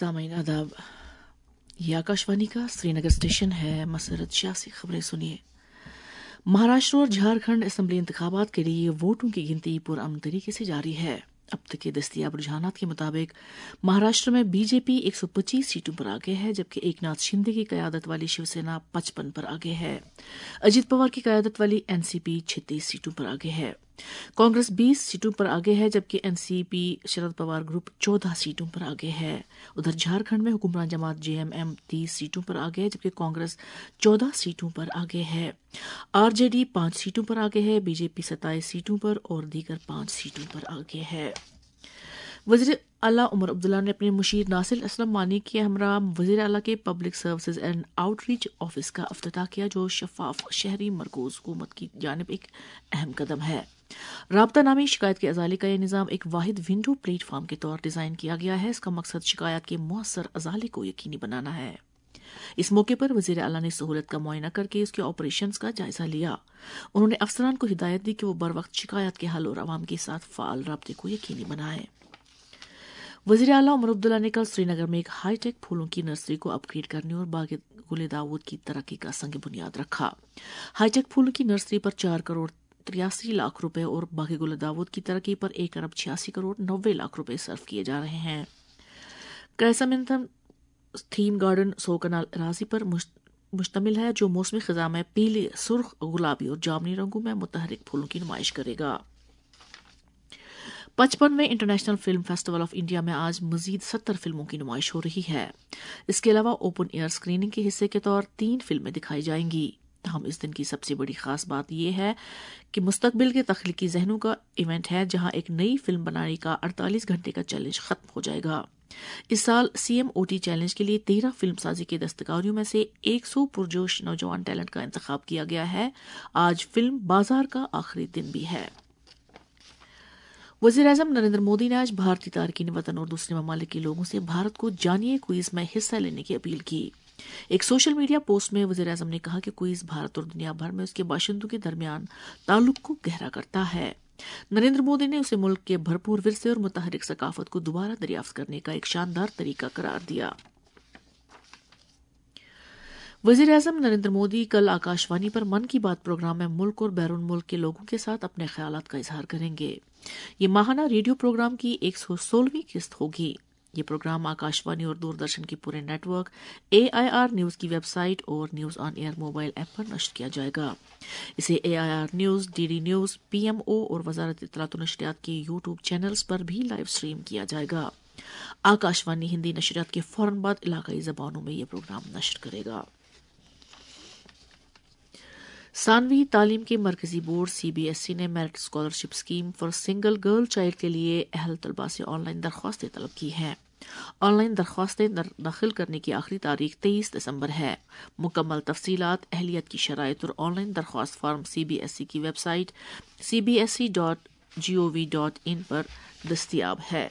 सामीन आदाब, ये आकाशवाणी का श्रीनगर स्टेशन है। मसरत शाह से खबरें सुनिए। महाराष्ट्र और झारखंड असेंबली इंतखाबात के लिए वोटों की गिनती पुरअमन तरीके से जारी है। अब तक के दस्तयाब रुझानात के मुताबिक महाराष्ट्र में बीजेपी 125 सीटों पर आगे है, जबकि एकनाथ शिंदे की कयादत वाली शिवसेना 55 पर आगे है। अजित पवार की कयादत वाली एनसीपी 36 सीटों पर आगे है। कांग्रेस 20 सीटों पर आगे है, जबकि एनसीपी शरद पवार ग्रुप 14 सीटों पर आगे है। उधर झारखंड में हुक्मरान जमात जेएमएम 30 सीटों पर आगे है, जबकि कांग्रेस 14 सीटों पर आगे है। आरजेडी 5 सीटों पर आगे है, बीजेपी 27 सीटों पर और दीगर 5 सीटों पर आगे है। वज़ीर आला उमर अब्दुल्ला ने अपने मुशीर नासिर असलम मानी के हमरा वज़ीर आला के public services and outreach office का इफ्तिताह किया, जो शफाफ शहरी मरकूज हुकूमत की जानिब एक अहम कदम है। राब्ता नामी शिकायत के अजाले का यह निज़ाम एक वाहिद विंडो प्लेटफॉर्म के तौर डिज़ाइन किया गया है। इसका मकसद शिकायत के मुअस्सर अजाले को यकीनी बनाना है। इस मौके पर वज़ीर आला ने सहूलत का मुआयना करके उसके ऑपरेशंस का जायजा लिया। उन्होंने अफसरान को हिदायत दी कि वो बर वक्त शिकायत के हल और आवाम के साथ फाल राब्ते को यकीनी बनाएं। वज़ीर आला उमर अब्दुल्ला ने कल श्रीनगर में एक हाईटेक फूलों की नर्सरी को अपग्रेड करने और बाग गुले दाऊद की तरक्की का संग बुनियाद रखा। हाईटेक फूलों की नर्सरी पर 4 करोड़ 83 लाख रुपए और बाग गुले दाऊद की तरक्की पर 1 अरब 86 करोड़ 90 लाख रुपए सर्व किए जा रहे हैं। कैसामिंथम थीम गार्डन 100 कनाल अराजी पर मुश्तमिल है, जो मौसमी खिजा में पीले, सुर्ख, गुलाबी और जामनी रंगों में मुतहरिक फूलों की नुमाइश करेगा। 55वें international film festival of India में आज मजीद 70 फिल्मों की नुमाइश हो रही है। इसके अलावा ओपन एयर स्क्रीनिंग के हिस्से के तौर 3 फिल्में दिखाई जाएंगी। हम इस दिन की सबसे बड़ी खास बात यह है कि मुस्तकबिल के तख्लीकी जहनों का इवेंट है, जहां एक नई फिल्म बनाने का 48 घंटे का चैलेंज खत्म हो जाएगा। इस साल CMOT चैलेंज के लिए 13 फिल्म साजी के दस्तकारियों में से 100 पुरजोश नौजवान टैलेंट का इंतखाब किया गया है। आज फिल्म बाजार का आखिरी दिन भी है। वज़ीर-ए-आज़म नरेंद्र मोदी ने आज भारतीय तारकीन वतन और दूसरे ममालिक के लोगों से भारत को जानिए क्विज में हिस्सा लेने की अपील की। एक सोशल मीडिया पोस्ट में वज़ीर-ए-आज़म ने कहा कि क्विज भारत और दुनिया भर में उसके बाशिंदों के दरमियान ताल्लुक को गहरा करता है। नरेंद्र मोदी ने उसे मुल्क के भरपूर विरसे और मुतहरिक सकाफत को दोबारा दरियाफ्त करने का एक शानदार तरीका करार दिया। वज़ीर-ए-आज़म नरेंद्र मोदी कल आकाशवाणी पर मन की बात प्रोग्राम में मुल्क और बैरून मुल्क के लोगों के साथ अपने ख्यालात का इजहार करेंगे। ये माहाना रेडियो प्रोग्राम की 116वीं किस्त होगी। ये प्रोग्राम आकाशवाणी और दूरदर्शन के पूरे नेटवर्क, AIR न्यूज की वेबसाइट और news on air mobile app पर नश्र किया जाएगा। इसे AIR news, DD news, PMO और वजारत इत्तलात व नशरियात के YouTube चैनल्स पर भी लाइव स्ट्रीम किया जाएगा। आकाशवाणी हिंदी नशरियात के फौरन बाद इलाकाई जबानों में यह प्रोग्राम नश्र करेगा। सानवी तालीम के मरकजी बोर्ड CBSE ने merit scholarship scheme for single girl child के लिए अहल तलबा से ऑनलाइन दरख्वास्तें तलब की हैं। ऑनलाइन दरख्वास्तें दाखिल करने की आखिरी तारीख 23 दिसंबर है। मुकम्मल तफसीलात, अहलियत की शराइत और ऑनलाइन दरख्वास्त फॉर्म CBSE की वेबसाइट cbse.gov.in पर दस्तियाब है।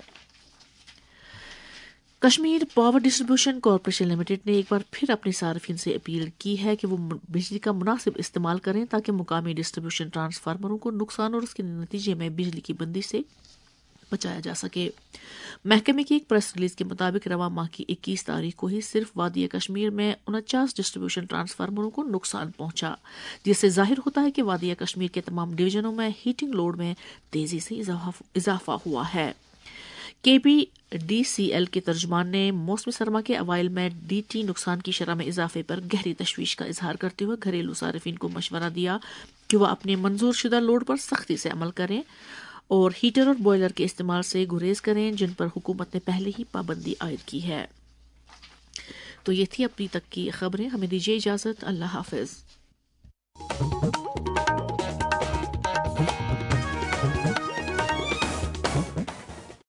Kashmir power distribution corporation limited ने एक बार फिर अपने सार्फिन से अपील की है कि वो बिजली का मुनासिब इस्तेमाल करें, ताकि मुकामी डिस्ट्रीब्यूशन ट्रांसफार्मरों को नुकसान और उसके नतीजे में बिजली की बंदी से बचाया जा सके। महकमे की एक प्रेस रिलीज के मुताबिक रवा माह की 21 तारीख को ही सिर्फ वादी कश्मीर में 49 डिस्ट्रीब्यूशन ट्रांसफार्मरों को नुकसान पहुंचा, जिससे जाहिर होता है कि वादी कश्मीर के तमाम डिवीजनों में हीटिंग लोड में तेजी से इजाफा हुआ है। KPDCL के तर्जुमान ने मौसमी सरमा के अवाइल में DT नुकसान की शरह में इजाफे पर गहरी तशवीश का इजहार करते हुए घरेलू सारिफिन को मशवरा दिया कि वह अपने मंजूर शुदा लोड पर सख्ती से अमल करें और हीटर और बॉयलर के इस्तेमाल से गुरेज करें, जिन पर हुकूमत ने पहले ही पाबंदी आयद की है। तो ये थी अभी तक की खबरें। हमें दीजिए इजाजत। अल्लाह हाफिज।